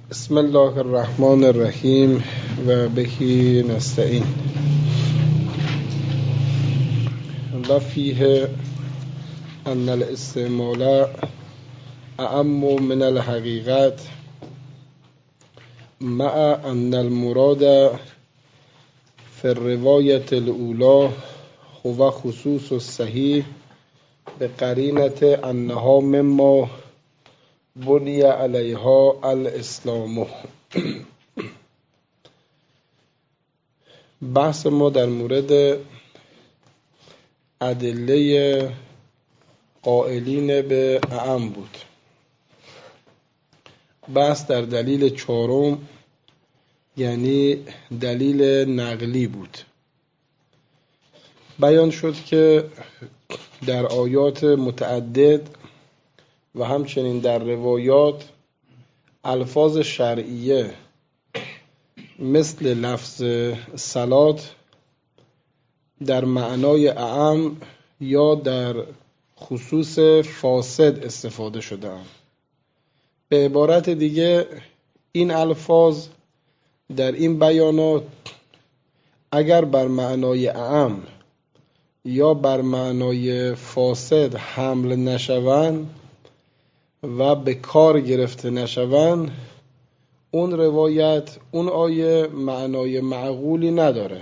بسم الله الرحمن الرحیم و بهی نستعین و فیه ان الاستعمال اعم من الحقیقت مع ان المراد فی الروایت الاولی هو خصوص الصحیح بقرینة انها مما بنی علیها الاسلام. بحث ما در مورد ادله قائلین به اعم بود. بحث در دلیل چهارم یعنی دلیل نقلی بود. بیان شد که در آیات متعدد و همچنین در روایات الفاظ شرعیه مثل لفظ صلات در معنای اعم یا در خصوص فاسد استفاده شده اند. به عبارت دیگه این الفاظ در این بیانات اگر بر معنای اعم یا بر معنای فاسد حمل نشوند و به کار گرفته نشوند، اون روایت، اون آیه معنای معقولی نداره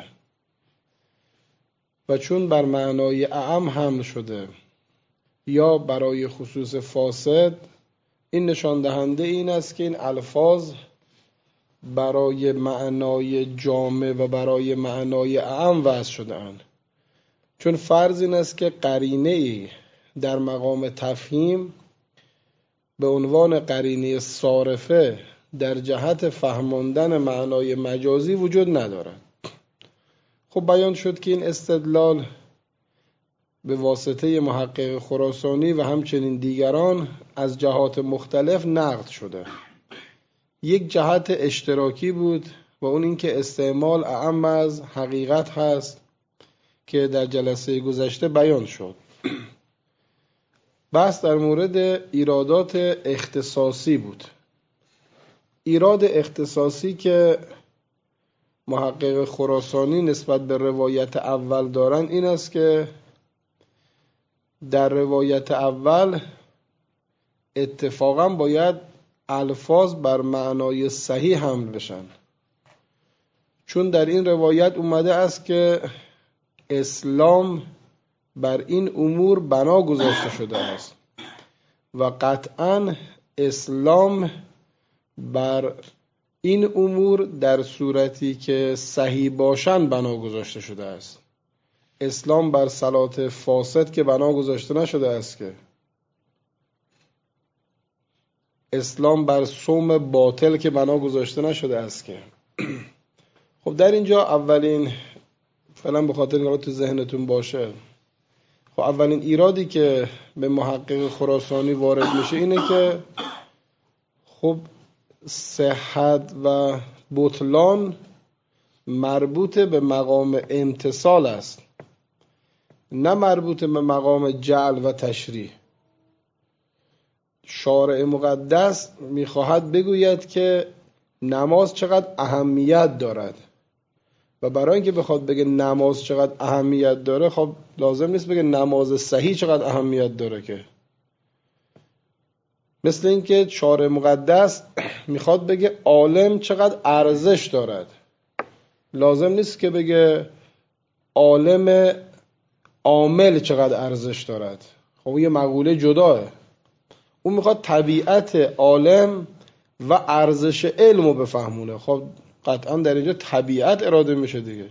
و چون بر معنای اعم حمل شده یا برای خصوص فاسد، این نشان دهنده این است که این الفاظ برای معنای جامع و برای معنای اعم وضع شده اند. چون فرض این است که قرینه‌ای در مقام تفهیم به عنوان قرینه صارفه در جهت فهماندن معنای مجازی وجود ندارد. خب بیان شد که این استدلال به واسطه محقق خراسانی و همچنین دیگران از جهات مختلف نقد شده. یک جهت اشتراکی بود و اون این که استعمال اعم از حقیقت هست که در جلسه گذشته بیان شد. بحث در مورد ایرادات اختصاصی بود. ایراد اختصاصی که محقق خراسانی نسبت به روایت اول دارن این است که در روایت اول اتفاقا باید الفاظ بر معنای صحیح حمل بشن، چون در این روایت اومده است که اسلام بر این امور بنا گذاشته شده است و قطعاً اسلام بر این امور در صورتی که صحیح باشن بنا گذاشته شده است. اسلام بر صلات فاسد که بنا گذاشته نشده است، که اسلام بر صوم باطل که بنا گذاشته نشده است که خب در اینجا اولین فعلا به خاطر اینکه تو ذهنتون باشه، خب اولین ایرادی که به محقق خراسانی وارد میشه اینه که خب صحت و بطلان مربوط به مقام امتصال است، نه مربوط به مقام جعل و تشریح. شارع مقدس میخواهد بگوید که نماز چقدر اهمیت دارد و برای اینکه بخواد بگه نماز چقدر اهمیت داره، خب لازم نیست بگه نماز صحیح چقدر اهمیت داره. که مثل اینکه شارع مقدس میخواد بگه عالم چقدر ارزش دارد، لازم نیست که بگه عالم عامل چقدر ارزش دارد. خب یه مقوله جداه. اون میخواد طبیعت عالم و ارزش علم رو بفهمونه. خب قطعا در اینجا طبیعت اراده میشه دیگه.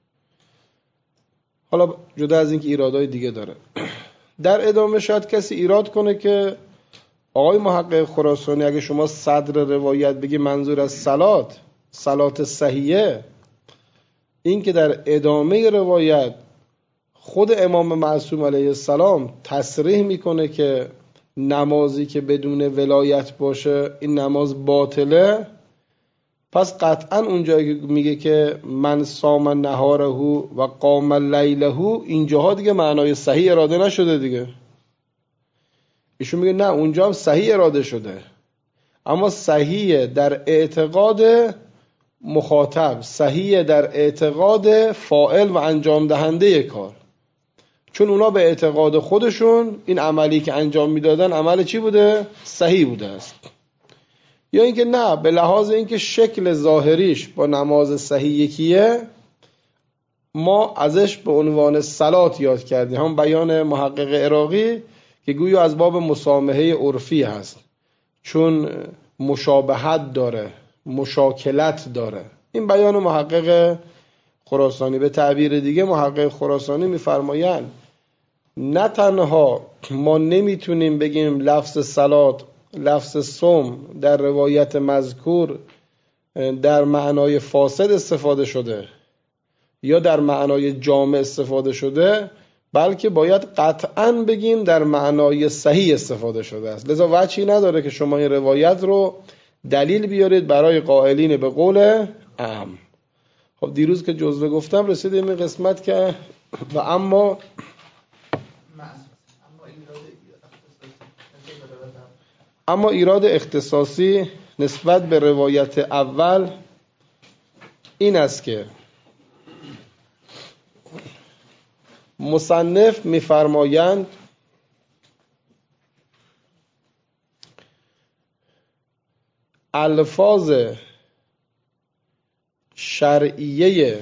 حالا جدا از اینکه ایرادهای دیگه داره، در ادامه شاید کسی ایراد کنه که آقای محقق خراسانی اگه شما صدر روایت بگی منظور از صلات صحیحه، این که در ادامه روایت خود امام معصوم علیه السلام تصریح میکنه که نمازی که بدون ولایت باشه این نماز باطله، پس قطعا اونجایی که میگه که من صام نهاره و قام لیله، اینجاها دیگه معنای صحیح اراده نشده دیگه. ایشون میگه نه، اونجا هم صحیح اراده شده، اما صحیح در اعتقاد مخاطب، صحیح در اعتقاد فاعل و انجام دهنده کار. چون اونا به اعتقاد خودشون این عملی که انجام میدادن عمل چی بوده؟ صحیح بوده است. یا اینکه نه، به لحاظ اینکه شکل ظاهریش با نماز صحیح یکیه، ما ازش به عنوان صلات یاد کردیم. هم بیان محقق عراقی که گویا از باب مسامحه عرفی هست، چون مشابهت داره، مشاکلت داره. این بیان محقق خراسانی. به تعبیر دیگه محقق خراسانی میفرمایند نه تنها ما نمیتونیم بگیم لفظ صلات، لفظ صوم در روایت مذکور در معنای فاسد استفاده شده یا در معنای جامع استفاده شده، بلکه باید قطعاً بگیم در معنای صحیح استفاده شده است. لذا وجهی نداره که شما این روایت رو دلیل بیارید برای قائلین به قول اعم. خب دیروز که جزوه گفتم رسیدیم این قسمت که و اما ایراد اختصاصی نسبت به روایت اول این است که مصنف می‌فرمایند الفاظ شرعیه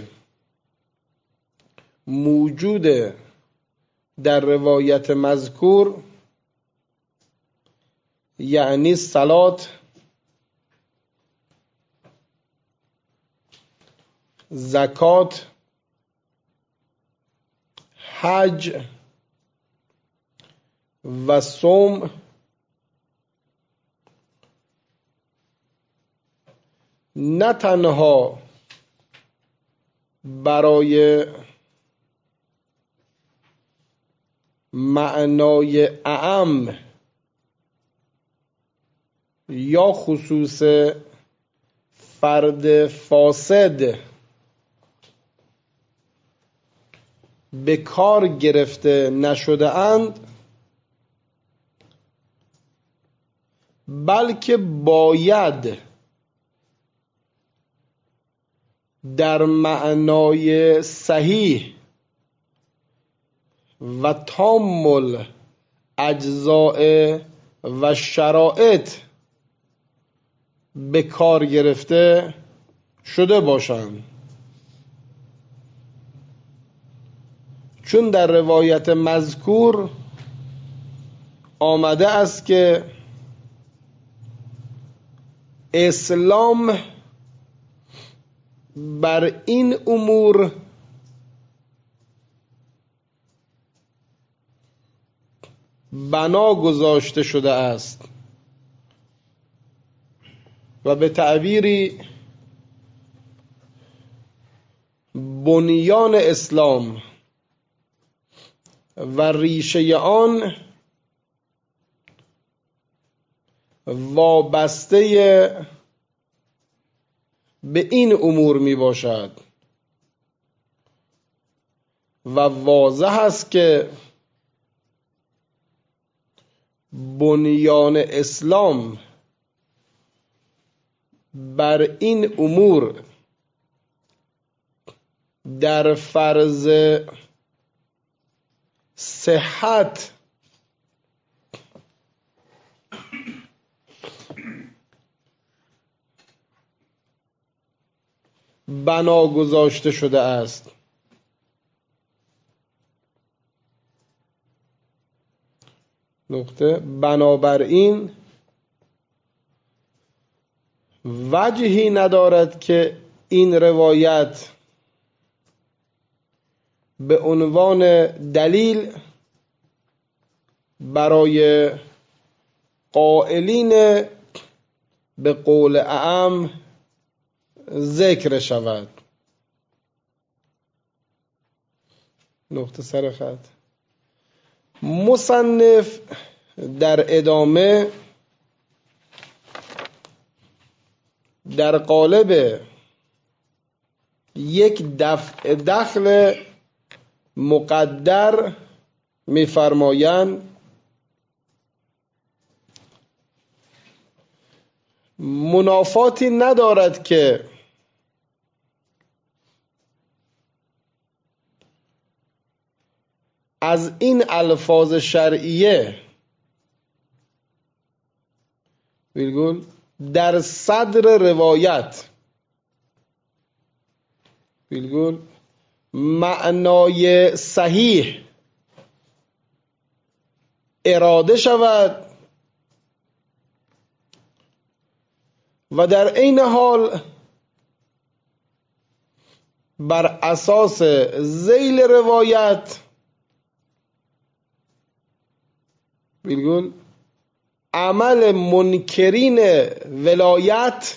موجود در روایت مذکور، یعنی صلات، زکات، حج و صوم، نه تنها برای معنای اعم یا خصوص فرد فاسد به کار گرفته نشده اند، بلکه باید در معنای صحیح و تام الاجزاء و شرائط به کار گرفته شده باشند. چون در روایت مذکور آمده است که اسلام بر این امور بنا گذاشته شده است و به تعبیری بنیان اسلام و ریشه آن وابسته به این امور می باشد و واضح است که بنیان اسلام بر این امور در فرض صحت بنا گذاشته شده است. نقطه. بنابراین وجهی ندارد که این روایت به عنوان دلیل برای قائلین به قول اعم ذکر شود. نقطه سر خط. مصنف در ادامه در قالب یک دفع دخل مقدر می‌فرمایند منافاتی ندارد که از این الفاظ شرعیه در صدر روایت معنای صحیح اراده شود و در عین حال بر اساس ذیل روایت عمل منکرین ولایت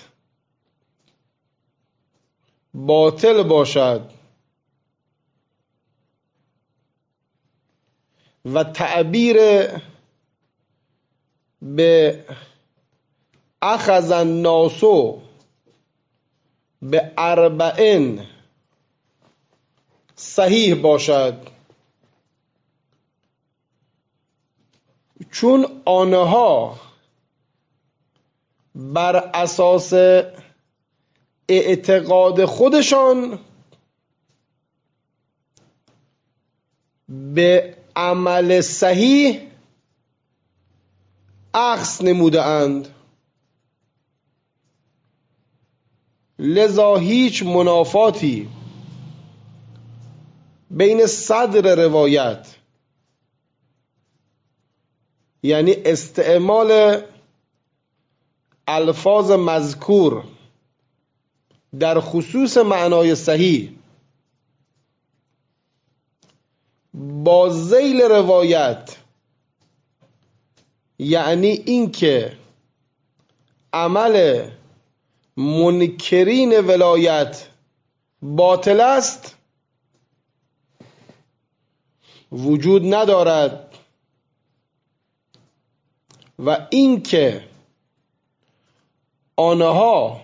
باطل باشد و تعبیر به اخذ الناس به اربعین صحیح باشد، چون آنها بر اساس اعتقاد خودشان به عمل صحیح اخذ نموده اند، لذا هیچ منافاتی بین صدر روایت یعنی استعمال الفاظ مذکور در خصوص معنای صحیح با ذیل روایت، یعنی اینکه عمل منکرین ولایت باطل است، وجود ندارد و اینکه آنها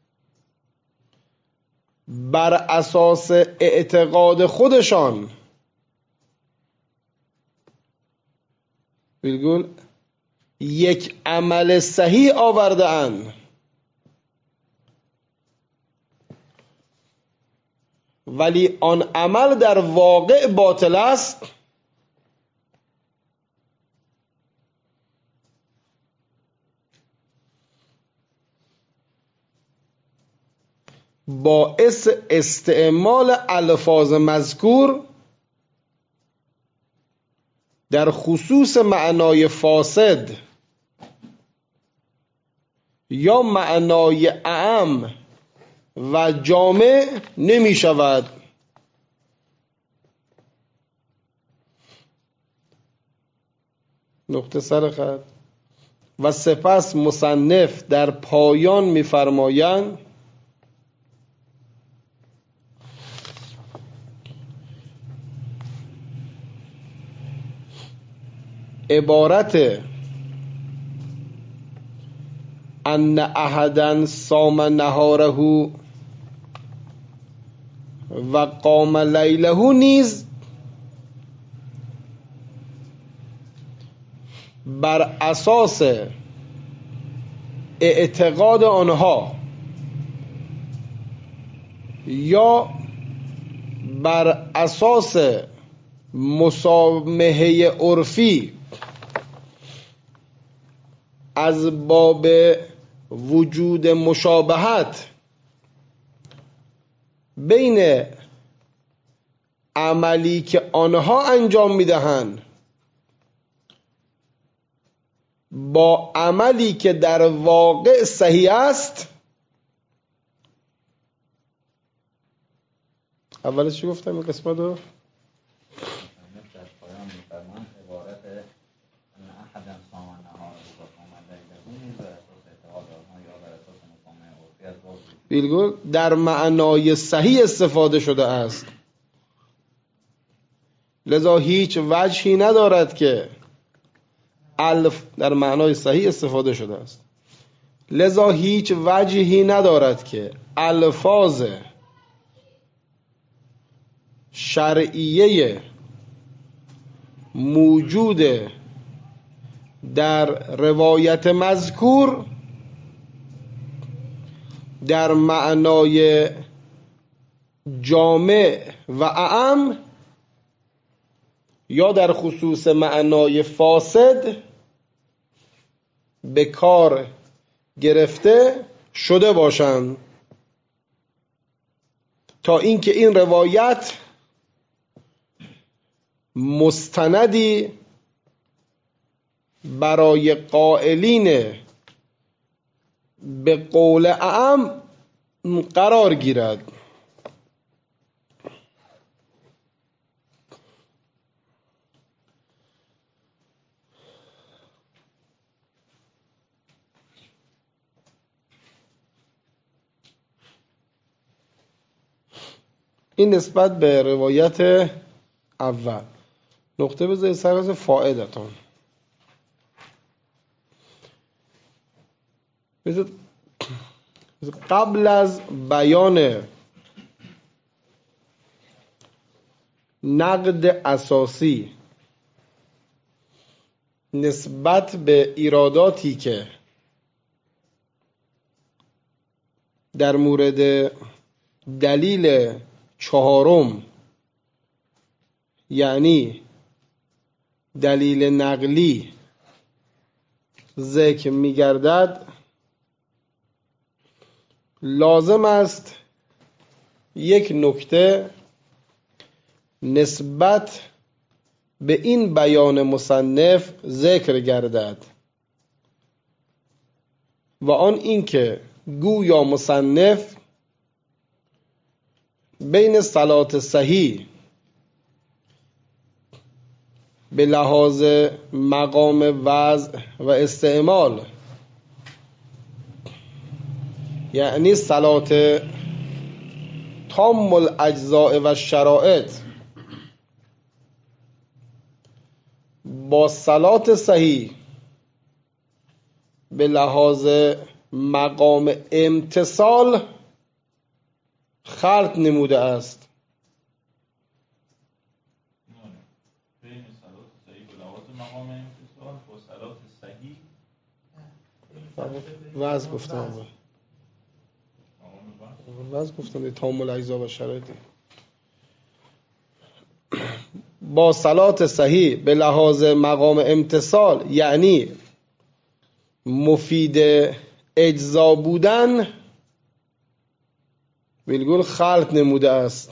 بر اساس اعتقاد خودشان یک عمل صحیح آورده اند ولی آن عمل در واقع باطل است، باعث استعمال الفاظ مذکور در خصوص معنای فاسد یا معنای اعم و جامع نمی شود. نقطه سر خط. و سپس مصنف در پایان می فرمایند عبارت ان احدا صام نهاره و قام لیله نیز بر اساس اعتقاد آنها یا بر اساس مسامحه عرفی از باب وجود مشابهت بین عملی که آنها انجام میدهند با عملی که در واقع صحیح است. اولش چی گفتم این قسمت رو؟ بالکل در معنای صحیح استفاده شده است، لذا هیچ وجهی ندارد که در معنای صحیح استفاده شده است، لذا هیچ وجهی ندارد که الفاظ شرعیه موجود در روایت مذکور در معنای جامع و اعم یا در خصوص معنای فاسد به کار گرفته شده باشند، تا اینکه این روایت مستندی برای قائلین به قول اعم قرار گیرد. این نسبت به روایت اول. نقطه بذارید سر از فائدتون. قبل از بیان نقد اساسی نسبت به ایراداتی که در مورد دلیل چهارم، یعنی دلیل نقلی، ذکر می‌گردد، لازم است یک نکته نسبت به این بیان مصنف ذکر گردد و آن اینکه گویا مصنف بین صلات صحیح به لحاظ مقام وضع و استعمال، یعنی صلات تام الاجزاء و شرائط، با صلات صحیح به لحاظ مقام امتصال خلط نموده است. بین صلات صحیح به لحاظ مقام امتصال با صلات صحیح وضع گفتم تام الاجزاء و شرایط، با صلات صحیح به لحاظ مقام امتصال یعنی مفید اجزا بودن بالکل خلط نموده است،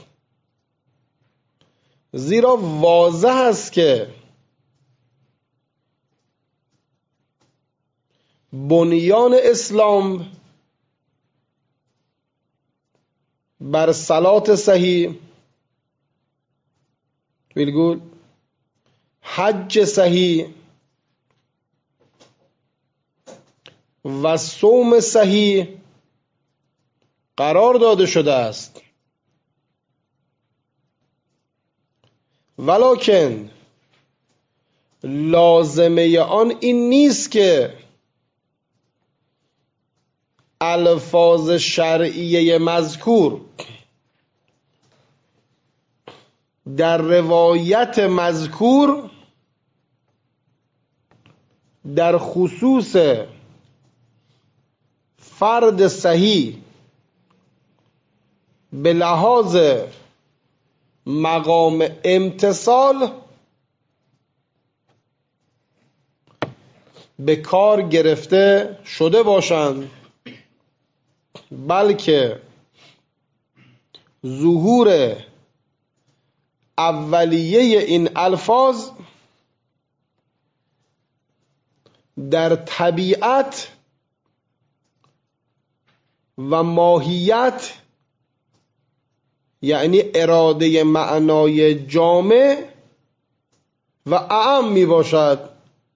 زیرا واضح است که بنیان اسلام بر صلات صحیح، بالکل حج صحیح و صوم صحیح قرار داده شده است. ولکن لازمه آن این نیست که الفاظ شرعیه مذکور در روایت مذکور در خصوص فرد صحیح به لحاظ مقام امتصال به کار گرفته شده باشند، بلکه ظهور اولیه این الفاظ در طبیعت و ماهیت، یعنی اراده معنای جامع و اعم می باشد.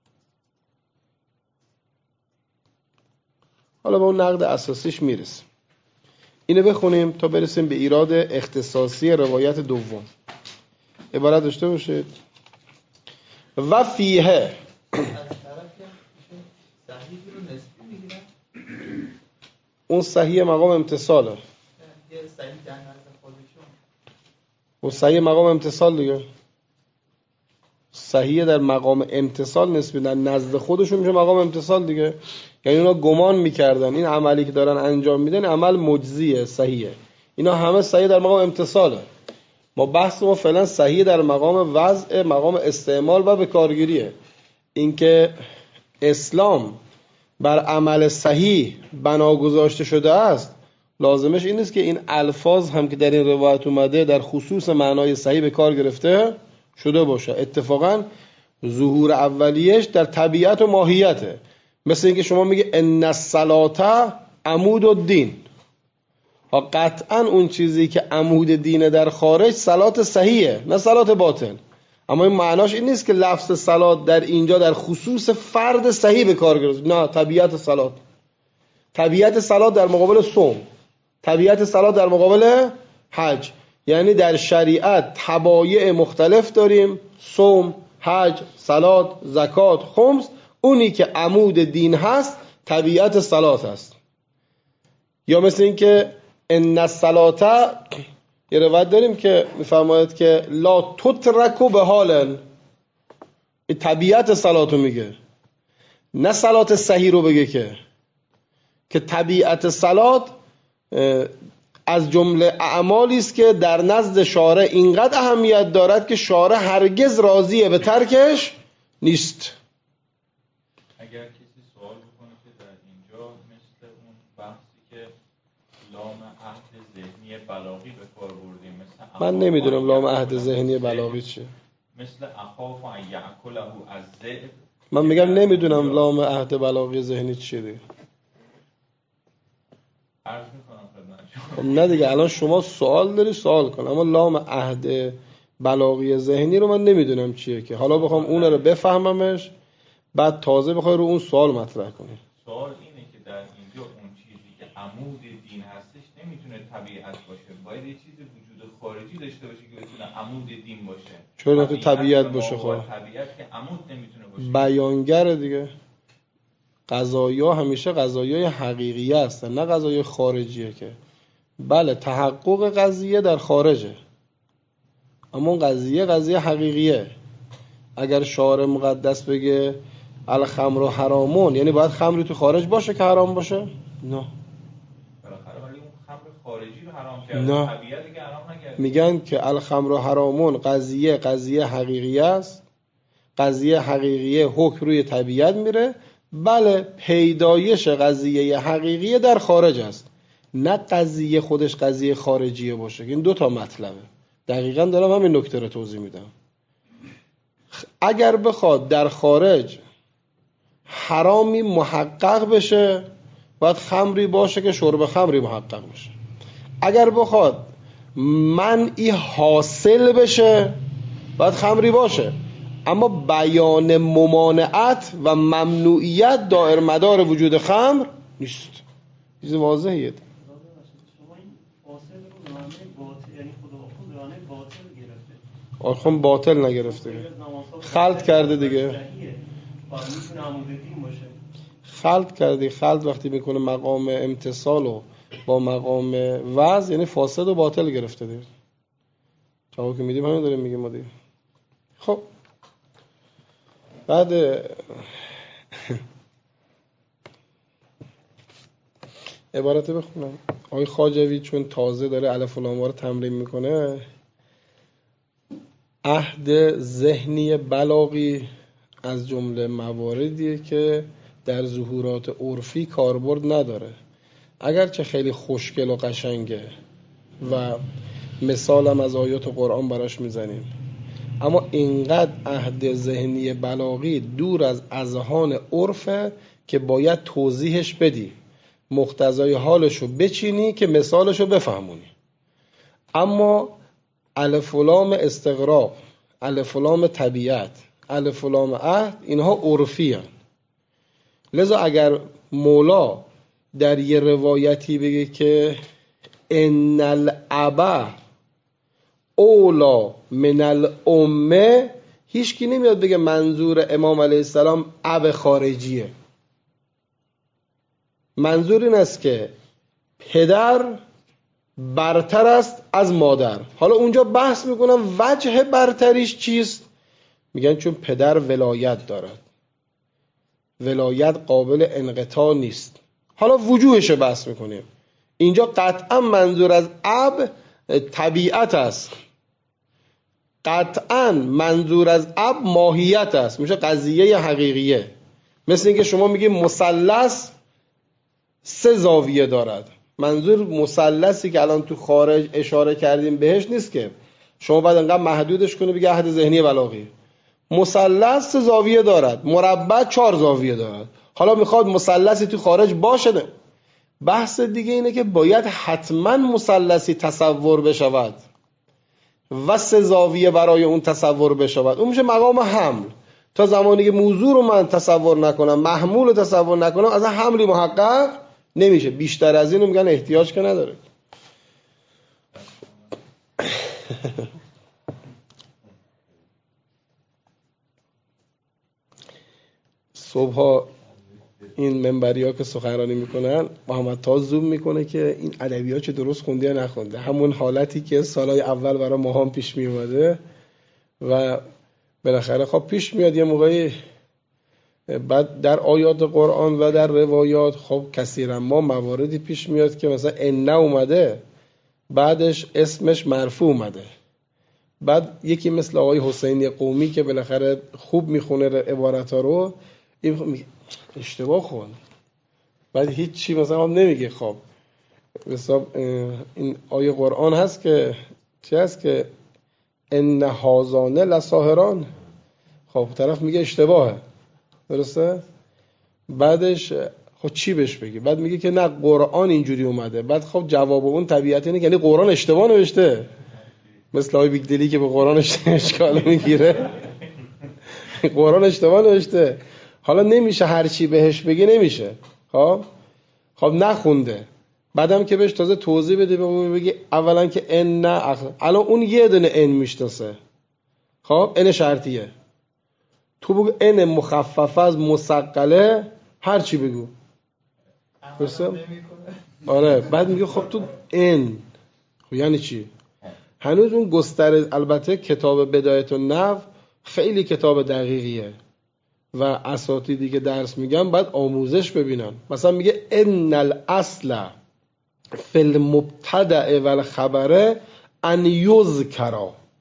حالا به اون نقد اساسیش میرسیم. اینو بخونیم تا برسیم به ایراد اختصاصی روایت دوم. عبارت داشته باشید و فیه اون صحیح مقام امتصاله، اون صحیح مقام امتصال دیگه، صحیح در مقام امتصال نسبتا نزد خودشون میشه مقام امتصال دیگه. یعنی اونا گمان میکردن این عملی که دارن انجام میدن عمل مجزیه، صحیحه، اینا همه صحیح در مقام امتصاله. ما بحث ما فعلا صحیح در مقام وضع، مقام استعمال و به کارگیریه. اینکه اسلام بر عمل صحیح بنا گذاشته شده است، لازمش این نیست که این الفاظ هم که در این روایت اومده در خصوص معنای صحیح به کار گرفته شده باشه. اتفاقا ظهور اولیش در طبیعت و ماهیته. مثل اینکه شما میگه ان الصلاه عمود الدین، ها قطعا اون چیزی که عمود دینه در خارج صلات صحیحه نه صلات باطل. اما این معناش این نیست که لفظ صلات در اینجا در خصوص فرد صحیح به کار گرفته، نه، طبیعت صلات، طبیعت صلات در مقابل صوم، طبیعت صلات در مقابل حج. یعنی در شریعت تبایع مختلف داریم، صوم، حج، صلات، زکات، خمس. اونی که عمود دین هست طبیعت صلات هست. یا مثل این که ان الصلاه، یه روایت داریم که میفرماید که لا تترکو به حالن، این طبیعت صلاتو میگه، نه صلات صحیح رو بگه که طبیعت صلات از جمله اعمالی است که در نزد شارع اینقدر اهمیت دارد که شارع هرگز راضیه به ترکش نیست. اگر کسی سوال بکنه که در اینجا مثل اون بحثی که لام عهد ذهنی بلاغی به کار بردیم، مثل من نمیدونم لام عهد ذهنی بلاغی چیه، مثل اخاف ان یاکله از ذئب، من میگم نمیدونم لام عهد بلاغی ذهنی چیه دیگه. عرض میکنم خدمت خب نه دیگه، الان شما سوال داری سوال کن، اما لام عهد بلاغی ذهنی رو من نمیدونم چیه که حالا بخوام اون رو بفهممش بعد تازه بخوای رو اون سوال مطرح کنی. سوال اینه که در اینجا اون چیزی که عمود دین هستش نمیتونه طبیعت باشه، باید یه چیز وجود خارجی داشته باشه که بتونه عمود دین باشه. چرا تو طبیعت باشه؟ خب طبیعت که عمود نمیتونه باشه، بیانگر دیگه. قضایا همیشه قضایای حقیقیه هستن نه قضایای خارجیه که. بله تحقق قضیه در خارجه، اما اون قضیه حقیقیه. اگر شارع مقدس بگه الخمر حرامون، یعنی باید خمری تو خارج باشه که حرام باشه؟ نه، بالاخره ولی اون خمر خارجی رو حرام کرده، نه. طبیعت دیگه حرام نکرده. میگن که الخمر حرامون قضیه حقیقیه است، قضیه حقیقیه حکم روی طبیعت میره. بله پیدایش قضیه حقیقیه در خارج است، نه قضیه خودش قضیه خارجیه باشه. این دو تا مطلبه. دقیقاً دارم همین نکته رو توضیح میدم. اگر بخواد در خارج حرامی محقق بشه باید خمری باشه که شرب خمری محقق بشه. اگر بخواد منعی حاصل بشه باید خمری باشه، اما بیان ممانعت و ممنوعیت دائر مدار وجود خمر نیست. چیز واضحیه. شما این فاصل رو رانه باطل، یعنی خدا خود رانه باطل گرفته. آخون باطل نگرفته، خلط کرده دیگه. میتونه عمود دین باشه. خلط کرده. خلط وقتی میکنه مقام امتصال و با مقام وضع، یعنی فاسد و باطل گرفته دیگه. جواب که میدیم همین داریم میگیم ما دیگه. خب بعد عبارت بخونم. آقای خواجوی چون تازه داره الف و لام رو تمرین میکنه، عهد ذهنی بلاغی از جمله مواردیه که در ظهورات عرفی کاربرد نداره، اگرچه خیلی خوشگل و قشنگه و مثالم از آیات قرآن براش میزنیم، اما اینقدر عهد ذهنی بلاغی دور از اذهان عرفه که باید توضیحش بدی، مقتضای حالشو بچینی که مثالشو بفهمونی. اما الف و لام استغراق، الف و لام طبیعت، الف و لام عهد، اینها عرفی هن. لذا اگر مولا در یه روایتی بگه که ان الابا اولا من الامه، هیچ کی نمیاد بگه منظور امام علیه السلام اب خارجیه. منظور این است که پدر برتر است از مادر. حالا اونجا بحث میکنم وجه برتریش چیست؟ میگن چون پدر ولایت دارد، ولایت قابل انقطاع نیست. حالا وجوهش رو بحث میکنیم. اینجا قطعا منظور از اب طبیعت است، قطعا منظور از اب ماهیت است، میشه قضیه حقیقیه. مثل اینکه شما میگی مثلث 3 زاویه دارد. منظور مثلثی که الان تو خارج اشاره کردیم بهش نیست که شما بعد انقدر محدودش کنی بگی عهد ذهنی بلاغی. مثلث 3 زاویه دارد، مربع 4 زاویه دارد. حالا میخواد مثلثی تو خارج باشه نه. بحث دیگه اینه که باید حتما مثلثی تصور بشود و 3 زاویه برای اون تصور بشود. اون میشه مقام حمل. تا زمانی که موضوع رو من تصور نکنم، محمول رو تصور نکنم، از حملی محقق نمیشه. بیشتر از اینو میگن احتیاج که نداره. صبح این منبری ها که سخنرانی میکنن محمد تاج زوم میکنه که این ادبیات چه درست خونده یا نخونده. همون حالتی که سالهای اول برای ماهام پیش میومده و بالاخره خب پیش میاد یه موقعی. بعد در آیات قرآن و در روایات خب کثیرا ما مواردی پیش میاد که مثلا ان اومده بعدش اسمش مرفوع اومده. بعد یکی مثل آقای حسینی قومی که بالاخره خوب میخونه عبارت ها رو، این اشتباه خون، بعد هیچ چی مثلا هم نمیگه. خب مثلا این آیه قرآن هست که چی هست که ان هازان لساهران، خب طرف میگه اشتباهه، درسته؟ بعدش خب چی بهش بگی؟ بعد میگه که نه قرآن اینجوری اومده. بعد خب جواب اون طبیعت اینه یعنی قرآن اشتباه نوشته. مثل آقای بیگدلی که به قرآن اشکال میگیره. قرآن اشتباه نوشته. حالا نمیشه هر چی بهش بگی، نمیشه. خب نخونده. بعدم که بهش تازه توضیح بده بگی اولا که ان الان اون یه دونه ان میشناسه. خب ان شرطیه. تو بگو ان مخففه از مثقله، هر چی بگو. درسته؟ آره. بعد میگه خب تو ان خب یعنی چی؟ هنوز اون گستره. البته کتاب بدایت النحو خیلی کتاب دقیقیه و اساتیدی که درس میگن باید آموزش ببینن. مثلا میگه ان الاصل فی المبتدأ و الخبر ان یذکر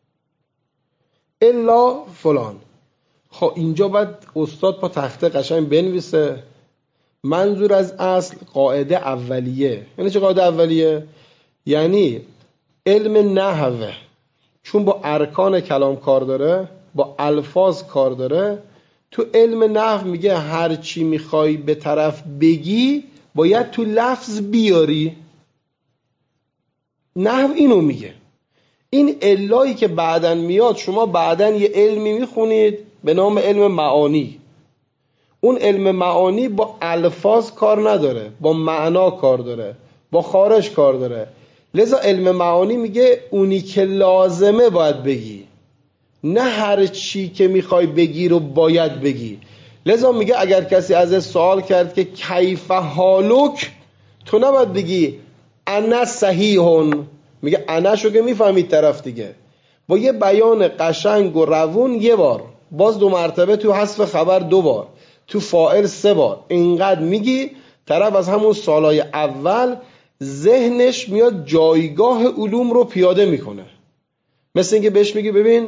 الا فلان. خب اینجا باید استاد پا تخته قشنگ بنویسه منظور از اصل قاعده اولیه. یعنی چه قاعده اولیه؟ یعنی علم نحو چون با ارکان کلام کار داره، با الفاظ کار داره، تو علم نحو میگه هر چی میخوای به طرف بگی باید تو لفظ بیاری. نحو اینو میگه. این علایی که بعدن میاد، شما بعدن یه علمی میخونید به نام علم معانی. اون علم معانی با الفاظ کار نداره، با معنا کار داره، با خارج کار داره. لذا علم معانی میگه اونی که لازمه باید بگی، نه هر چی که میخوای بگی رو باید بگی. لذا میگه اگر کسی از سوال کرد که کیف حالک، تو نباید بگی انا صحیحون، میگه انا شو که میفهمید طرف دیگه، با یه بیان قشنگ و روون یه بار، باز 2 مرتبه، تو حذف خبر 2 بار، تو فاعل 3 بار، اینقدر میگی طرف از همون سالهای اول ذهنش میاد جایگاه علوم رو پیاده میکنه. مثل اینکه بهش میگی ببین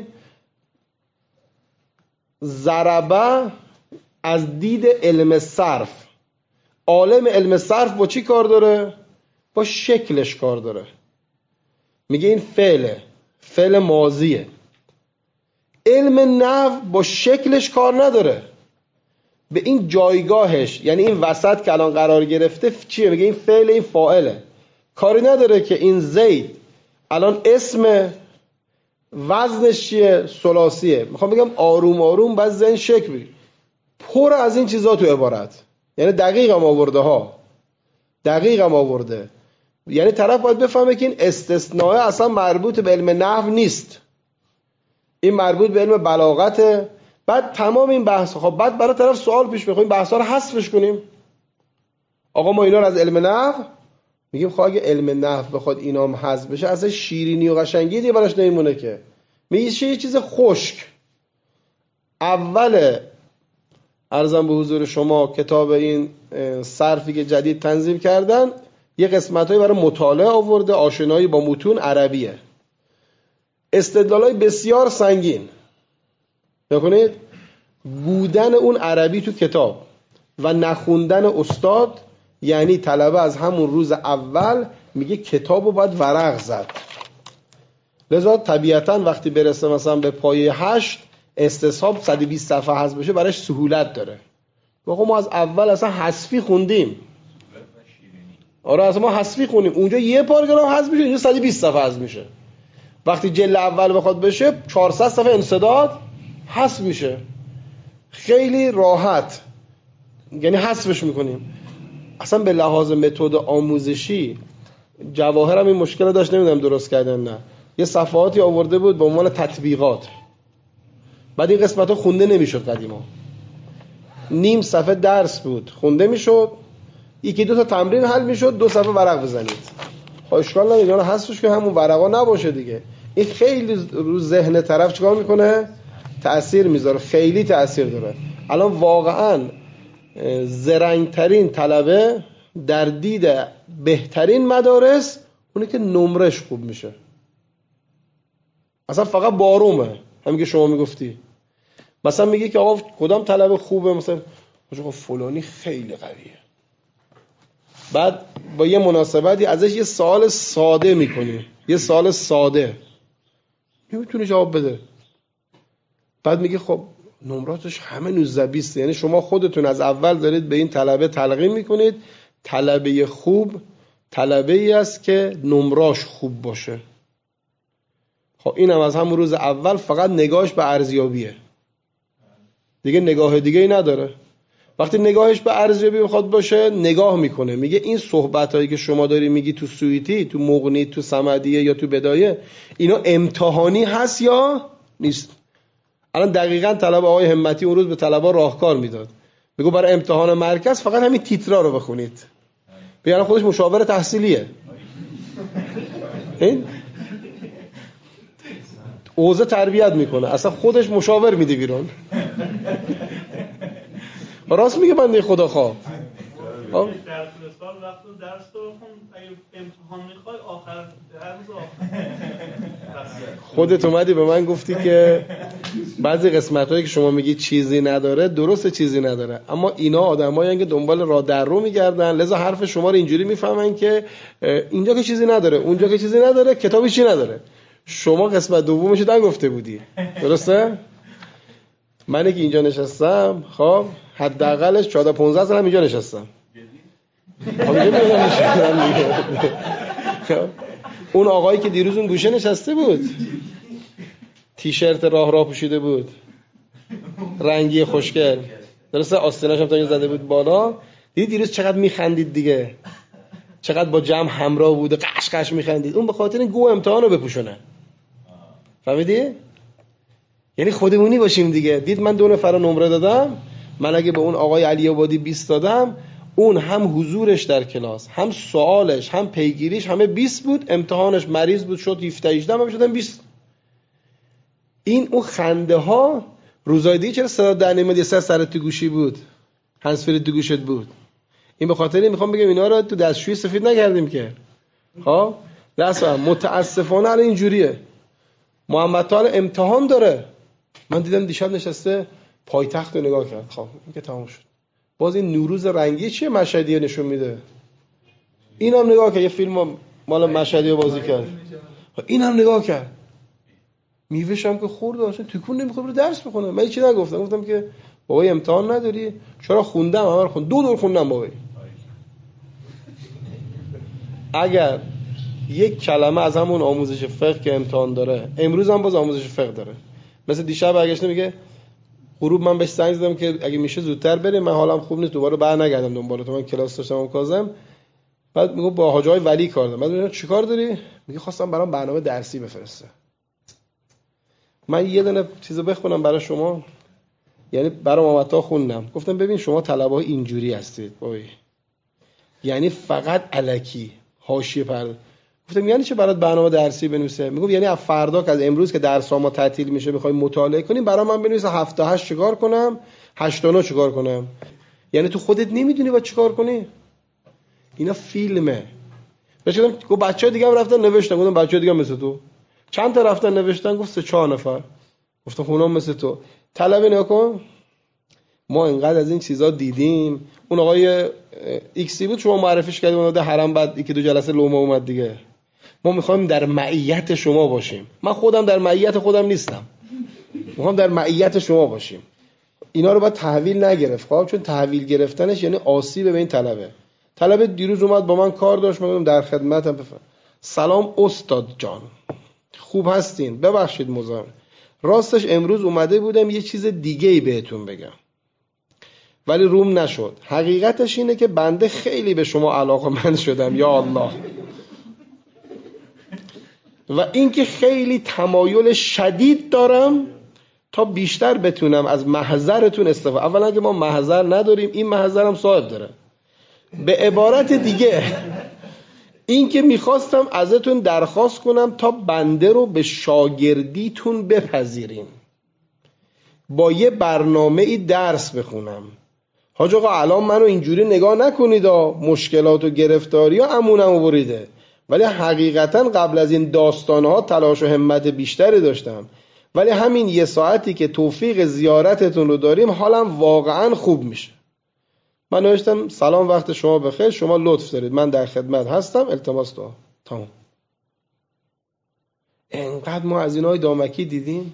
ضربه از دید علم صرف، عالم علم صرف با چی کار داره؟ با شکلش کار داره. میگه این فعل ماضیه. علم نحو با شکلش کار نداره، به این جایگاهش، یعنی این وسط که الان قرار گرفته چیه؟ میگه این فعل، این فاعله. کاری نداره که این زید الان اسم، وزنش چیه؟ ثلاثیه. میخوام بگم آروم آروم بعد ذهن شکل بگیره. پر از این چیزا تو عبارت، یعنی دقیقم آورده ها، دقیقم آورده. یعنی طرف باید بفهمه که این استثناء اصلا مربوط به علم نحو نیست، این مربوط به علم بلاغته. بعد تمام این بحث، خب بعد برای طرف سوال پیش بخویم بحثا رو حذفش کنیم. آقا ما اینا رو از علم نحو میگیم، خب اگه علم نحو بخواد اینام حذف بشه اصلا شیرینی و قشنگی دیگه براش نمیمونه که. میگه یه چیز خشک. اول عرضم به حضور شما کتاب این صرفی که جدید تنظیم کردن یه قسمتایی برای مطالعه آورده، آشنایی با متون عربیه، استدلالای بسیار سنگین. بکنید بودن اون عربی تو کتاب و نخوندن استاد یعنی طلبه از همون روز اول میگه کتابو باید ورق زد. لذا طبیعتاً وقتی برسه مثلا به پایه 8 استصحاب 120 صفحه حذف بشه براش سهولت داره. واقعا ما از اول اصلا حذفی خوندیم. آره اصلا ما حذفی خوندیم. اونجا یه پاراگراف حذف میشه، اینجا 120 صفحه حذف میشه. وقتی جلد اول بخواد بشه 400 صفحه انسداد حذف میشه. خیلی راحت یعنی حذفش میکنیم. اصلا به لحاظ متد آموزشی جواهر هم این مشکل داشت، نمیدونم درست کردن نه. یه صفحاتی آورده بود به عنوان تطبیقات، بعد این قسمت ها خونده نمیشد. قدیما نیم صفحه درس بود خونده میشد، یکی دو تا تمرین حل میشد، 2 صفحه ورق بزنید. اشکال نداره اینا رو حذفش که همون ورقا نباشه دیگه. این خیلی رو ذهن طرف چیکار میکنه؟ تأثیر میذاره، خیلی تأثیر داره. الان واقعا زرنگترین طلبه در دید بهترین مدارس اونه که نمرش خوب میشه. اصلا فقط بارومه. همین که شما میگفتی مثلا میگی که آقا کدام طلبه خوبه، مثلا آقا فلانی خیلی قویه، بعد با یه مناسبتی ازش یه سوال ساده میکنی، یه سوال ساده نمیتونه جواب بده، بعد میگی خب نمراتش همه 19-20. یعنی شما خودتون از اول دارید به این طلبه تلقین میکنید طلبه خوب طلبه‌ای است که نمراش خوب باشه. خب اینم از همون روز اول فقط نگاهش به ارزیابیه، دیگه نگاه دیگه ای نداره. وقتی نگاهش به ارزیابی بخواد باشه نگاه میکنه، میگه این صحبتایی که شما داری میگی تو سویتی، تو مغنی، تو صمدیه یا تو بدایه، اینا امتحانی هست یا نیست؟ الان دقیقاً طلبه آقای همتی اون روز به طلبه راهکار میداد، میگه برای امتحان مرکز فقط همین تیترا رو بخونید. بیان خودش مشاور تحصیلیه. این اوضاع تربیت میکنه، اصلا خودش مشاور میده بیرون. راست میگه بنده خدا خواه. در طول سال وقت درس رو اگه امتحان میخوای آخر هر روز آخر. خودت اومدی به من گفتی که بعضی قسمتایی که شما میگی چیزی نداره، درست چیزی نداره، اما اینا آدمایی که دنبال راه در رو میگردن، لذا حرف شما رو اینجوری میفهمن که اینجا که چیزی نداره، اونجا که چیزی نداره، کتابی چی نداره. شما قسمت دومش رو نگفته بودی، درسته؟ من که اینجا نشستم، خب حداقلش 14-15 سال اینجا نشستم. اون آقایی که دیروز اون گوشه نشسته بود، تیشرت راه پوشیده بود، رنگی خوشگل، درسته؟ آستیناش هم تا اینجا زده بود بالا. دیدی دیروز چقدر میخندید دیگه، چقدر با جمع همراه بوده، قش قش میخندید. اون به خاطر این گو امتحان رو بپوشونه. فهمیدی؟ یعنی خودمونی باشیم دیگه. دید من 2 نفر رو نمره دادم، من اگه به اون آقای علی آبادی 20 دادم، اون هم حضورش در کلاس، هم سوالش، هم پیگیریش همه 20 بود، امتحانش مریض بود شد 17-18، من شدم 20. این اون خنده ها روزای دیگه چرا صدا در نمیاد؟ یه سرت تو گوشی بود، هنسفری تو گوشت بود. این به خاطر میخوام بگم اینا رو تو دستشویی سفید نکردیم که. ها درسا متاسفانه الان اینجوریه. محمد تعالی امتحان داره. من دیدم دیشب نشسته پایتخت رو نگاه کرد. خب این که تمام شد. باز این نوروز رنگی چیه مشهدیه نشون میده. اینم نگاه کرد، یه فیلم مال مشهدیه بازی کرد. اینم نگاه کرد. میوه‌ش هم که خورد اصلا تکون نمیخوره درس بخونه. من چی نگفتم، گفتم که بابا امتحان نداری؟ چرا خوندم، همه رو خوندم، 2 دور خوندم بابا. اگر یک کلمه از همون آموزش فقه که امتحان داره، امروز هم باز آموزش فقه داره، مثل دیشب برگشته میگه غروب من بهش زنگ زدم که اگه میشه زودتر بریم، من حالم خوب نیست، دوباره برنگردم دنبال تو، من کلاس داشتم و کازم. بعد میگه با حاج آقای ولی کار دارم. بعد میگم چیکار داری؟ میگه خواستم برام برنامه درسی بفرسته. من یه دونه چیزو بخونم برای شما، یعنی برای محمد خوندم، گفتم ببین شما طلبه های اینجوری هستید بابا، یعنی فقط الکی حاشیه پرده. گفتم یعنی چه برات برنامه درسی بنویسه؟ میگم یعنی از فردا که از امروز که درسام تعطیل میشه میخوایم مطالعه کنیم برای من بنویسه 7 تا 8 چیکار کنم 8 تا 9 چیکار کنم. یعنی تو خودت نمیدونی باید چیکار کنی؟ اینا فیلمه. بهش گفتم بچه‌ها دیگه هم رفتن نوشتن. گفتم بچه‌ها دیگه هم مثل تو. چند تا رفتن نوشتن؟ گفت 3-4 نفر. گفتم خونم مثل تو. طلبه نگاه کن. ما اینقدر از این چیزا دیدیم. اون آقای ایکسی بود شما معرفیش کردیم اون حرم بعد یکی دو جلسه لوما اومد دیگه. ما میخوایم در معیت شما باشیم. من خودم در معیت خودم نیستم. میخوام در معیت شما باشیم. اینا رو باید تحویل نگرفت. خب چون تحویل گرفتنش یعنی آسیب به این طلبه. طلبه دیروز اومد با من کار داشت میگم در خدمتم بفرمایید. سلام استاد جان. خوب هستین؟ ببخشید مزاحم. راستش امروز اومده بودم یه چیز دیگه‌ای بهتون بگم. ولی روم نشد. حقیقتش اینه که بنده خیلی به شما علاقه‌مند شدم یا الله. و اینکه خیلی تمایل شدید دارم تا بیشتر بتونم از محضرتون استفاده. اولا که ما محضر نداریم، این محضر هم صاحب داره. به عبارت دیگه اینکه میخواستم ازتون درخواست کنم تا بنده رو به شاگردیتون بپذیرین. با یه برنامه‌ای درس بخونم. حاج آقا الان منو اینجوری نگاه نکنید مشکلات و گرفتاری ها امونمو بریده. ولی حقیقتا قبل از این داستانها تلاش و همت بیشتری داشتم. ولی همین یه ساعتی که توفیق زیارتتون رو داریم حالم واقعا خوب میشه. من نوشتم سلام وقت شما بخیر، شما لطف دارید، من در خدمت هستم، التماس دعا. تمام. انقدر ما از اینای دامکی دیدیم.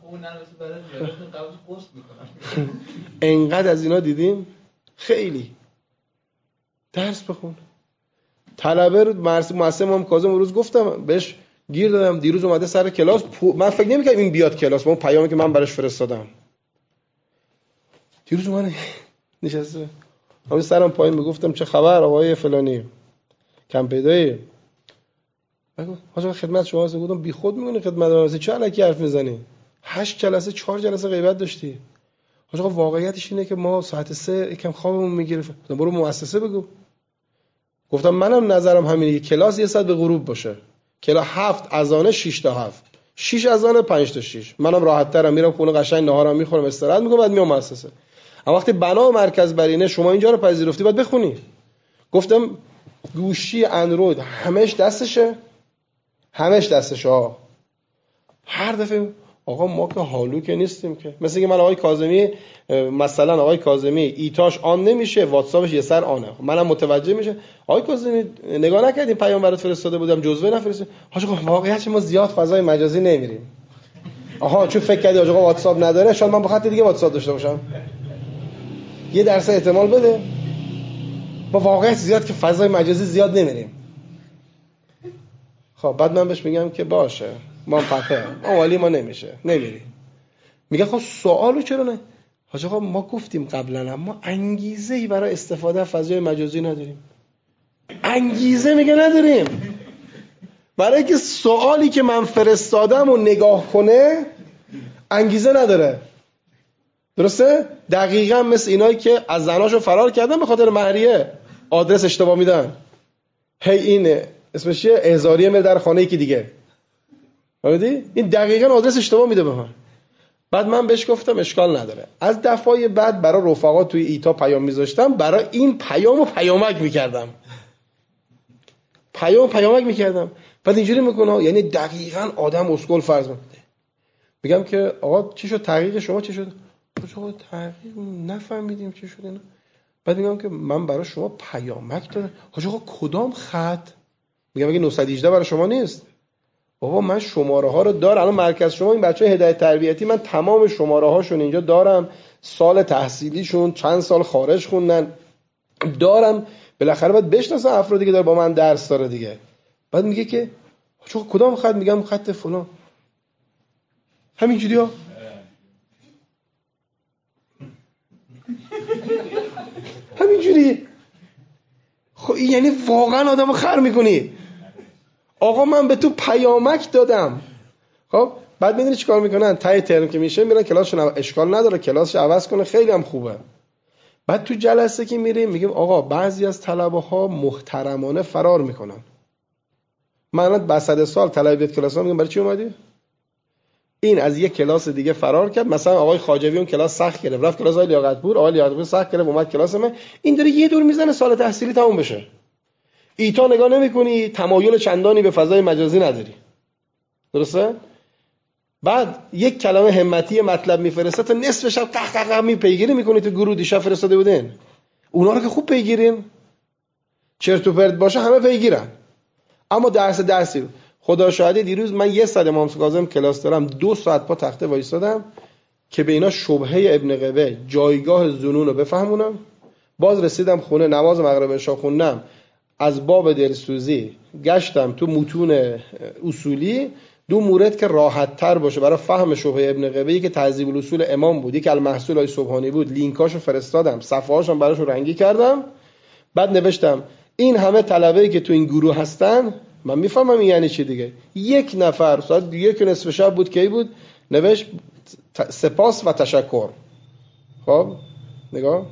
انقدر از اینا دیدیم. خیلی درس بخون. طلبه رو معصم هم کاظم روز گفتم بهش گیر دادم دیروز اومده سر کلاس من فکر نمی‌کردم این بیاد کلاس با اون پیامی که من براش فرستادم. دیروز اومده نشسته همین سرم پایین میگفتم چه خبر آقای فلانی کم پیدایی؟ بگو حاجا خدمت شما هستم. گفتم بی خود میگونی خدمت من هستی چه الکی حرف میزنی؟ 8 جلسه 4 جلسه غیبت داشتی. حاجا واقعیتش اینه که ما ساعت 3 یکم خوابمون میگیره. برو مؤسسه بگو. گفتم منم نظرم همینه که کلاس یه ساعت به غروب باشه. کلاس 7 اذانه 6 تا 7. 6 اذانه 5 تا 6. منم راحت ترم میرم خونه قشنگ نهارم میخورم استراحت میکنم بعد میام مؤسسه. اما وقتی بنا مرکز برینه شما اینجا رو پذیرفتی باید بخونی. گفتم گوشی اندروید همش دستشه. همش دستشه ها. هر دفعه آقا ما که حالو که نیستیم که مثل که من آقای کاظمی مثلا آقای کاظمی ایتاش آن نمیشه واتساپش یه سر آنه منم متوجه میشه آقای کاظمی نگاه نکردین پیام برات فرستاده بودم جزوه نفرسته. حاج آقا واقعیت ما زیاد فضای مجازی نمیریم. آها چون فکر کردی حاج آقا واتساپ نداره شاید من به خاطر دیگه واتساپ داشته باشم. یه درصد احتمال بده. ما واقعیت زیاد که فضای مجازی زیاد نمیریم. خب بعد من بهش میگم که باشه ما پخه ما والی ما نمیشه نمیری. میگه خب سوالو چرا نه؟ حاج آقا ما گفتیم قبلا ما انگیزه‌ای برای استفاده از فضای مجازی نداریم. انگیزه میگه نداریم. برای که سوالی که من فرستادم و نگاه کنه انگیزه نداره. درسته؟ دقیقاً مثل اینایی که از زناشو فرار کردن به خاطر مهریه آدرس اشتباه میدن. هی اینه اسمش چیه؟ احضاریه میره در خانه یکی دیگه. فهمیدی؟ این دقیقاً آدرس اشتباه میده به من. بعد من بهش گفتم اشکال نداره. از دفعه بعد برای رفقا توی ایتا پیام میذاشتم برای این پیامو پیامک میکردم. پیامک میکردم. بعد اینجوری میکنه یعنی دقیقاً آدم اسکول فرض میکنه. میگم که آقا چی شد تحقیق شما چی شد؟ آقا تحقیق نفهمیدیم چی شد اینا. بعد میگم که من برای شما پیامک دارم. آقا کدام خط؟ میگم اگه 918 برای شما نیست. بابا من شماره ها رو دارم. الان مرکز شما این بچهای هدایت تربیتی من تمام شماره هاشون اینجا دارم. سال تحصیلیشون چند سال خارج خوندن دارم. بالاخره باید بشناسن افرادی که داره با من درس داره دیگه. بعد میگه که آقا کدام خط؟ میگم خط فلان. همینجوری ها. همینجوری. خب یعنی واقعا آدمو خر میکنی. آقا من به تو پیامک دادم. خب بعد میدونی چیکار میکنن؟ ته ترم که میشه میرن کلاسشون اشکال نداره کلاسش عوض کنه خیلی هم خوبه. بعد تو جلسه که میریم میگیم آقا بعضی از طلبه ها محترمانه فرار میکنن. من الان بسط سال طلب بیاد کلاس ها، میگم برای چی اومدی؟ این از یک کلاس دیگه فرار کرد، مثلا آقای خواجوی اون کلاس سخت گرفت، رفت کلاس آقای لیاقتپور، آقای لیاقتپور سخت گرفت اومد کلاس من، این داره یه دور میزنه سال تحصیلی تموم بشه. ایتا نگاه نمی‌کنی، تمایل چندانی به فضای مجازی نداری. درسته؟ بعد یک کلمه همتی مطلب میفرسته تا نصف شب قهقه پیگیری میکنی تو گروه دیشب فرستاده بودین. اونا رو که خوب پیگیریم، چرت و پرت باشه همه پیگیرن. اما درسی خدا شاهده دیروز من یه سال امام کاظم کلاس دارم، 2 ساعت پا تخته وایسادم که به اینا شبهه ابن قبه جایگاه ظنون رو بفهمونم. باز رسیدم خونه، نماز مغرب عشا خوندم، از باب دلسوزی گشتم تو متون اصولی 2 مورد که راحت تر باشه برای فهم شبهه ابن قبه، که تهذیب الاصول امام بود، یک المحصول های صبحانی بود، لینکاشو فرستادم، صفحه‌هاشم براشون رنگی کردم، بعد نوشتم این همه طلبه‌ای که تو این گروه هستن من میفهمم این یعنی چی دیگه. یک نفر ساعت دیگه که نصف شب بود کی بود نوشت سپاس و تشکر. خب نگاه،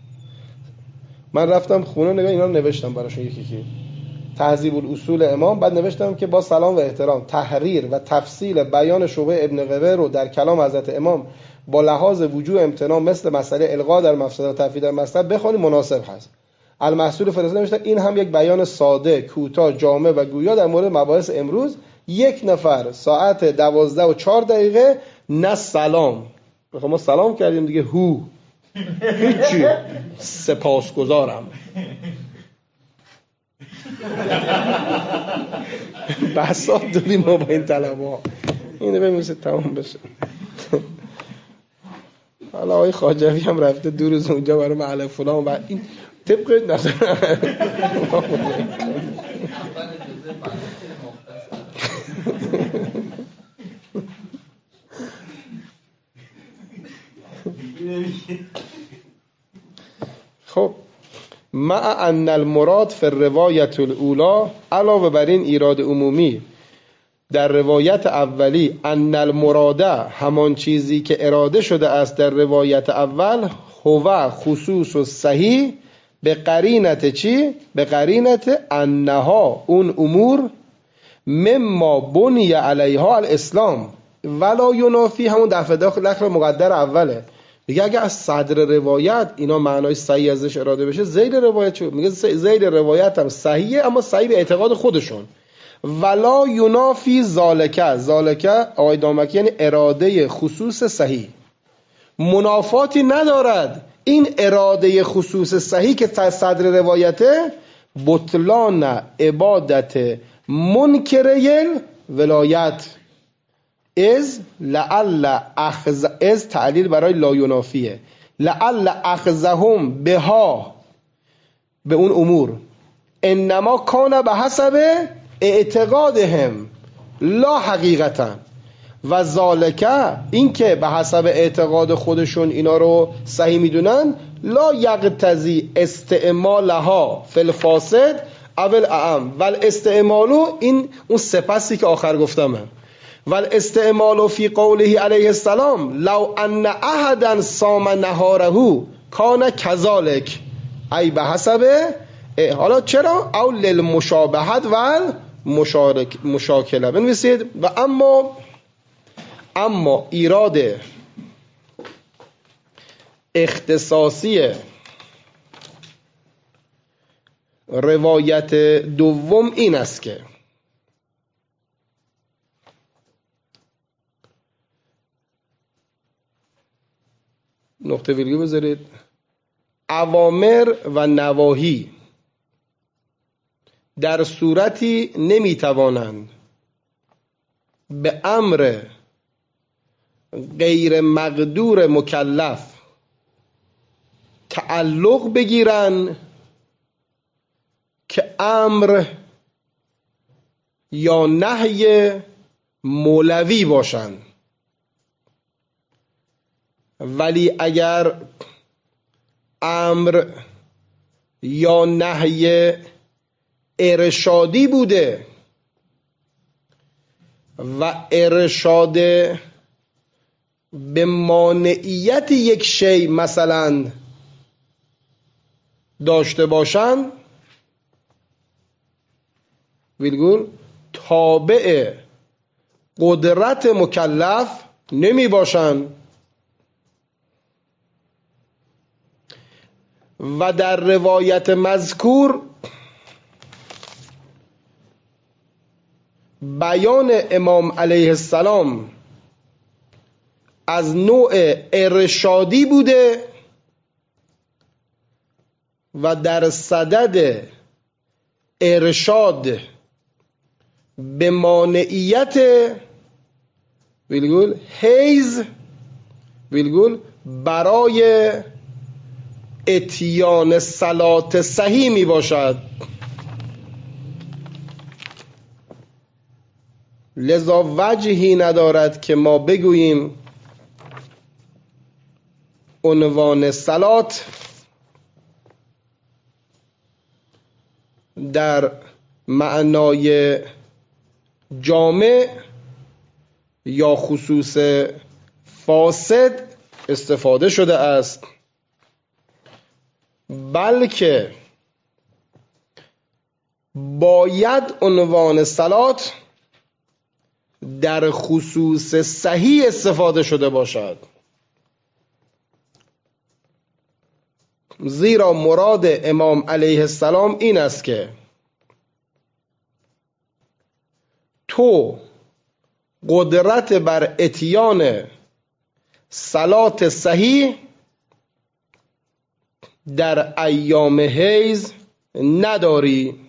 من رفتم خونه نگاه اینا رو نوشتم براشون یکی یکی، تهذیب الاصول امام، بعد نوشتم که با سلام و احترام تحریر و تفصیل بیان شبهه ابن قبه رو در کلام حضرت امام با لحاظ وجوه امتناع مثل مسئله الغا در مفسد و تفویض در مصلحت بخونید مناسب هست. المحصول فرستاده نوشتم این هم یک بیان ساده، کوتاه، جامع و گویا در مورد مباحث امروز. یک نفر ساعت 12:04 نه سلام، خب ما سلام کردیم دیگه، هو هیچی، سپاسگزارم. بساط داریم ما با این طلبه ها، اینو بمیسید تمام بشه. حالا آقای خواجوی هم رفته 2 روز اونجا برای معلم فلان و این طبق نظر خب مع ان المراد فی الروایت الاولی، علاوه بر این ایراد عمومی در روایت اولی، ان المراده همان چیزی که اراده شده است در روایت اول، هو خصوص و صحیح به قرینت چی؟ به قرینت انها اون امور مما بنی علیها الاسلام ولا ینافی، همون دفعه داخل مقدر اوله. میگه اگه از صدر روایت اینا معنای صحیح ازش اراده بشه، ذیل روایت چه؟ میگه ذیل روایت هم صحیحه اما صحیح به اعتقاد خودشون. ولا ینافی ذالکه آقای دامکی یعنی اراده خصوص صحیح، منافاتی ندارد این اراده خصوص صحیح که صدر روایته بطلان عبادت منکره ولایت از لعل اخذ از تعلیل برای لا ینافیه، لعل اخذهم بها به اون امور انما کان به حسب اعتقادهم لا حقیقتا و ذالکه این که به حسب اعتقاد خودشون اینا رو صحیح میدونن، لا یقتضی استعمالها فی الفاسد اول اعم ول استعمالو، این اون سپسی که آخر گفتمه، ول استعمالو فی قوله علیه السلام لو ان احدا صام نهاره کان کذالک ای به حسب، حالا چرا؟ او للمشابهت و مشاکله بنویسید. و اما ایراد اختصاصی روایت دوم این است که نقطه ویرگول بذارید، اوامر و نواهی در صورتی نمیتوانند به امر غیر مقدور مکلف تعلق بگیرن که امر یا نهی مولوی باشند، ولی اگر امر یا نهی ارشادی بوده و ارشاد به مانعیت یک شی مثلا داشته باشند، ویلگول تابع قدرت مکلف نمی باشند و در روایت مذکور بیان امام علیه السلام از نوع ارشادی بوده و در صدد ارشاد به مانعیت حیض برای اتیان صلات صحیح می باشد. لذا وجهی ندارد که ما بگوییم عنوان صلات در معنای جامع یا خصوص فاسد استفاده شده است، بلکه باید عنوان صلات در خصوص صحیح استفاده شده باشد، زیرا مراد امام علیه السلام این است که تو قدرت بر اتیان صلات صحیح در ایام حیض نداری.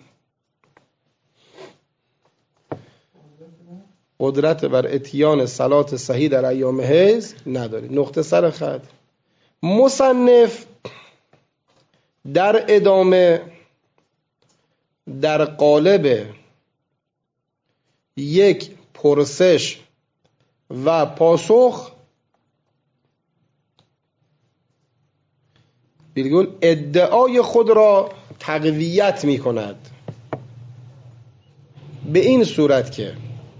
قدرت بر اتیان صلات صحیح در ایام حیض نداری. نقطه سر خط. مصنف در ادامه در قالب یک پرسش و پاسخ ادعای خود را تقویت می کند به این صورت که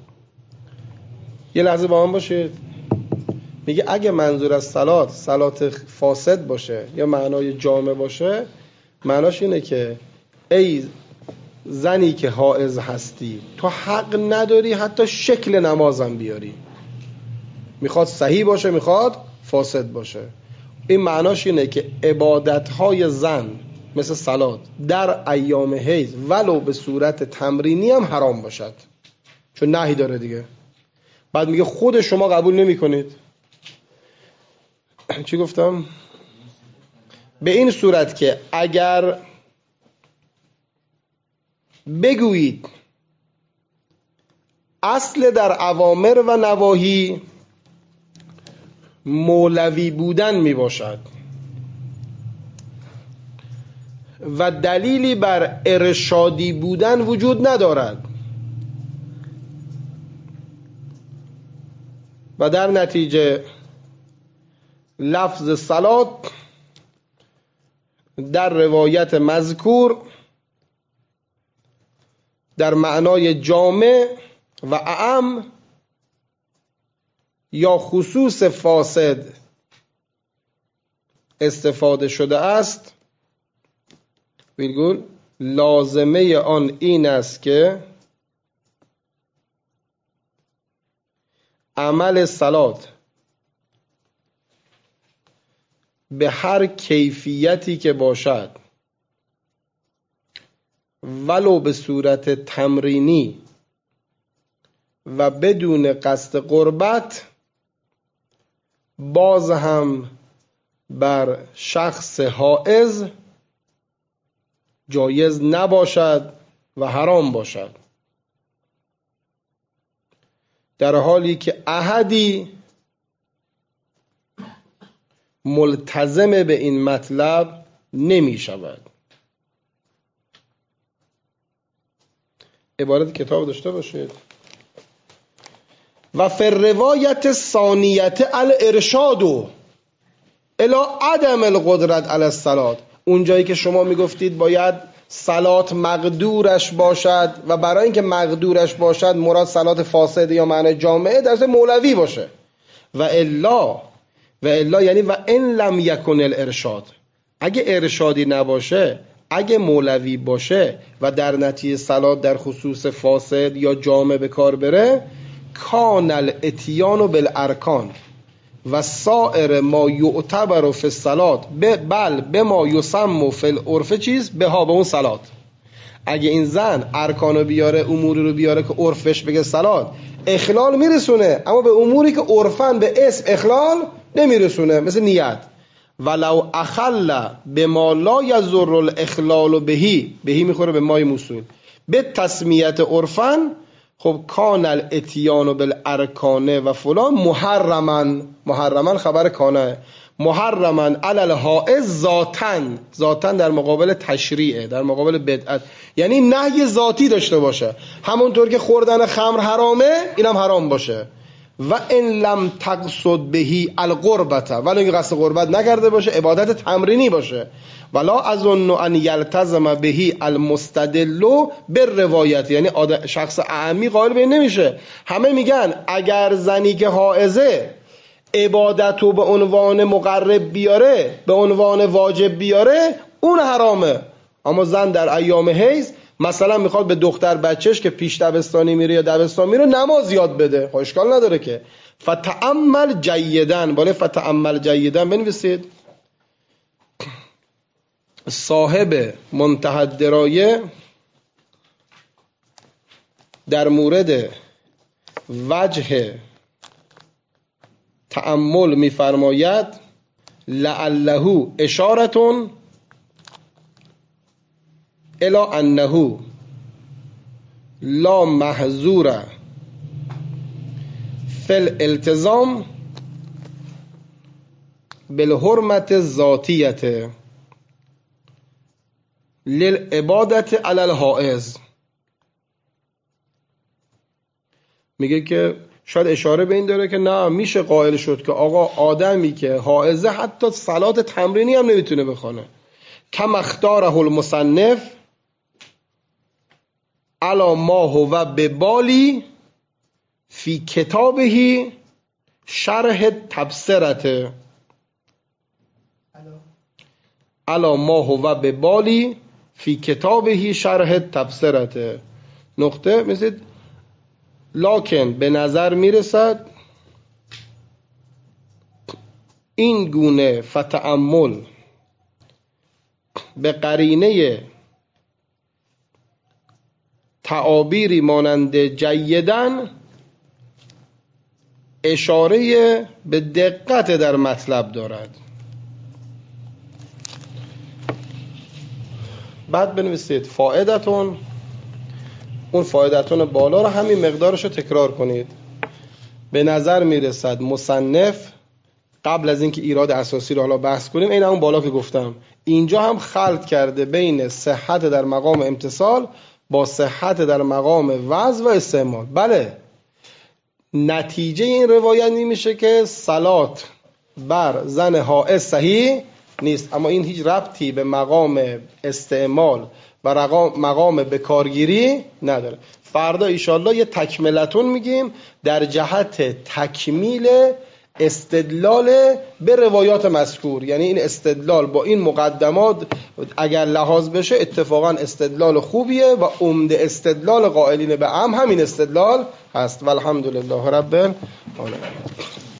یه لحظه با من باشید. میگه اگه منظور از صلات فاسد باشه یا معنای جامع باشه، معناش اینه که ای زنی که حائض هستی تو حق نداری حتی شکل نمازم بیاری، میخواد صحیح باشه میخواد فاسد باشه. این معناش اینه که عبادتهای زن مثل صلات در ایام حیض ولو به صورت تمرینی هم حرام باشد، چون نهی داره دیگه. بعد میگه خود شما قبول نمی کنید. چی گفتم؟ به این صورت که اگر بگویید اصل در اوامر و نواهی مولوی بودن می باشد و دلیلی بر ارشادی بودن وجود ندارد و در نتیجه لفظ صلات در روایت مذکور در معنای جامع و اعم یا خصوص فاسد استفاده شده است. لازمه آن این است که عمل صلات به هر کیفیتی که باشد ولو به صورت تمرینی و بدون قصد قربت باز هم بر شخص حائض جایز نباشد و حرام باشد، در حالی که احدی ملتزم به این مطلب نمی شود. عبارت کتاب داشته باشید. و فی الروایت ثانیت الارشاد الی عدم القدرت علی الصلات، اون جایی که شما میگفتید باید صلات مقدورش باشد و برای اینکه مقدورش باشد مراد صلات فاسد یا معنی جامعه در مولوی باشه، و الا یعنی و ان لم یکن الارشاد، اگه ارشادی نباشه اگه مولوی باشه و در نتیجه صلات در خصوص فاسد یا جامع به کار بره، کان الاتیان بالارکان و سائر ما یعتبر فی الصلات بل به ما یسمى فی العرف چیز به ها، به اون صلات. اگه این زن ارکانو بیاره، اموری رو بیاره که عرفش بگه صلات، اخلال میرسونه، اما به اموری که عرفن به اسم اخلال نمیرسونه، مثل نیت. ولو اخل بما لا یضر الاخلال بهی میخوره به مای موصول به تسمیت عرفن، خب کان الاتیان بالارکان و فلان محرمن خبر کانه، محرمن علی الحائز ذاتن در مقابل تشریعه، در مقابل بدعت، یعنی نهی ذاتی داشته باشه. همونطور که خوردن خمر حرامه، اینم حرام باشه. و ان لم تقصد بهی القربته، ولی اینکه قصد قربت نکرده باشه، عبادت تمرینی باشه. ولا اظن ان یلتزم بهی المستدل بالروایت، یعنی شخص اعمی قائل به این نمیشه. همه میگن اگر زنی که حائزه عبادتو به عنوان مقرب بیاره، به عنوان واجب بیاره، اون حرامه. اما زن در ایام حیض مثلا میخواد به دختر بچهش که پیش دبستانی میره یا دبستان میره نماز یاد بده، خب اشکال نداره که. فتأمل جیدن، بالا فتأمل جیدن بنویسید. صاحب منتهى الدرایه در مورد وجه تأمل میفرماید لعله اشارتون الی انه لا محظور فی الالتزام بالحرمت الذاتیه للعبادت علی الحائز. میگه که شاید اشاره به این داره که نه، میشه قائل شد که آقا آدمی که حائزه حتی صلات تمرینی هم نمیتونه بخونه. کم اختاره المصنف علی ما هو ببالی فی کتابه شرح تبصرته، علی ما هو ببالی فی کتابه شرح تبصرته. نقطه مثل لکن به نظر میرسد این گونه فتأمل به قرینه تعابیری مانند جیدن اشاره به دقت در مطلب دارد. بعد بنویسید فائدتون، اون فائدتون بالا رو همین مقدارش رو تکرار کنید. به نظر میرسد مصنف قبل از اینکه ایراد اساسی رو حالا بحث کنیم، این همون بالا که گفتم، اینجا هم خلط کرده بین صحت در مقام امتصال با صحت در مقام وضع و استعمال. بله، نتیجه این روایت میشه که صلات بر زن حائض صحیح نیست، اما این هیچ ربطی به مقام استعمال و مقام بکارگیری نداره. فردا ایشالله یه تکملتون میگیم در جهت تکمیل استدلال به روایات مذکور. یعنی این استدلال با این مقدمات اگر لحاظ بشه اتفاقا استدلال خوبیه و عمده استدلال قائلین به همین استدلال هست. والحمدلله رب العالمین.